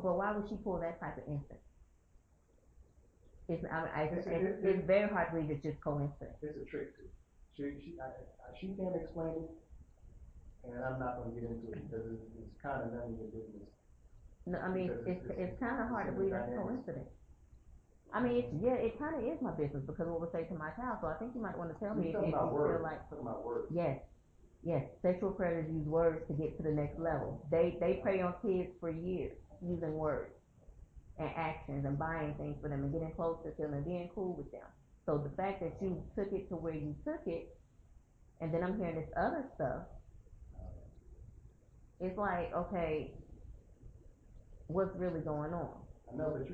but why would she pull that type of instance? It's very hard to believe it's just coincidence. It's a trick too. She can't explain it, and I'm not gonna get into it because it's kind of none of your business. No, I mean, it's kind of hard to believe that's coincidence. I mean, it kind of is my business because what was said to my child. So I think you might want to tell me if you feel like. Talking about words. Yes, yes. Sexual predators use words to get to the next level. They prey on kids for years using words and actions and buying things for them and getting close to them and being cool with them. So the fact that you took it to where you took it, and then I'm hearing this other stuff, it's like, okay, what's really going on? I know, but